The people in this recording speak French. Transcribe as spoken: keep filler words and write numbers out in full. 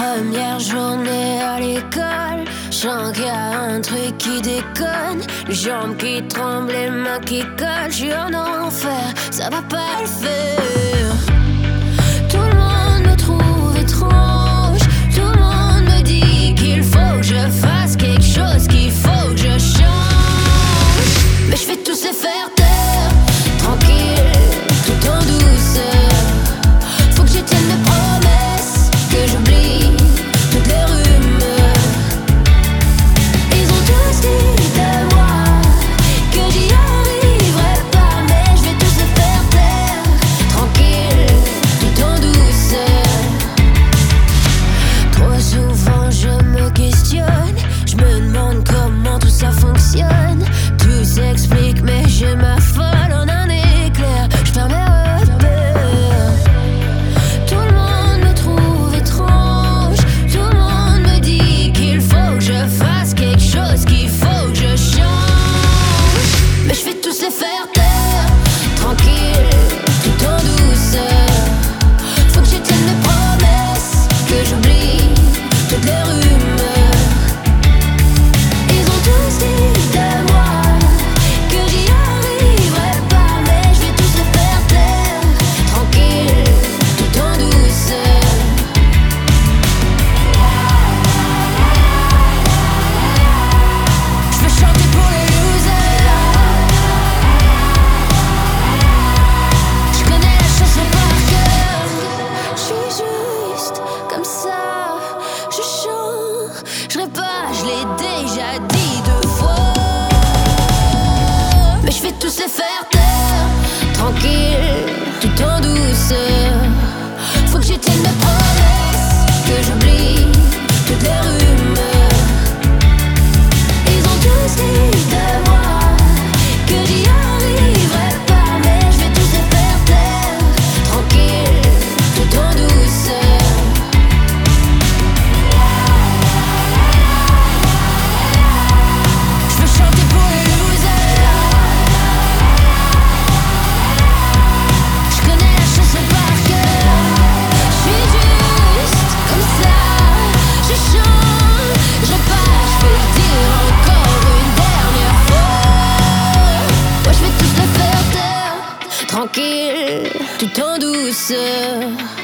Première journée à l'école, je sens qu'il y a un truc qui déconne. Les jambes qui tremblent, les mains qui collent. Je suis en enfer, ça va pas le faire. Tout le monde me trouve étrange. Tout le monde me dit qu'il faut que je fasse quelque chose, qu'il faut que je change. Mais je fais tous les faire taire, tranquille, tout en douceur. Faut que je tienne mes promesses, que j'oublie toutes les rumeurs. Ils ont tous dit de moi que j'y arriverai pas, mais je vais tous les faire taire, tranquille, tout en douceur. Trop souvent je me questionne, je me demande comment tout ça fonctionne. Tout s'explique mais je m'affole en un éclair. Je perds mes repères. Tout le monde me trouve étrange. Tout le monde me dit qu'il faut que je fasse quelque chose, qu'il faut que je change. Mais je fais tous les faire taire, tranquille, tout en douceur. Faut que je tienne mes promesses, que j'oublie toutes les rumeurs. Ils ont tous dit de moi que j'y arriverai pas, mais je vais tous les faire taire, tranquille, tout en douceur. Je veux chanter pour les losers. Je connais la chanson par cœur. Je suis juste comme ça. Je changerai pas, je l'ai déjà dit deux fois. Mais je fais tous les faire taire, tranquille, tout en douceur. Faut que je tienne mes promesses, que j'oublie toutes les rumeurs. Ils ont tous dit de moi que j'y arriverai pas, mais je vais tous les faire taire, tranquille, tout en douceur. Je veux chanter pour les losers. Je connais la chanson par cœur. Je suis juste comme ça. Je chante, je passe, je vais le dire encore une dernière fois. Moi je vais tous les faire taire, tranquille, tout en douceur.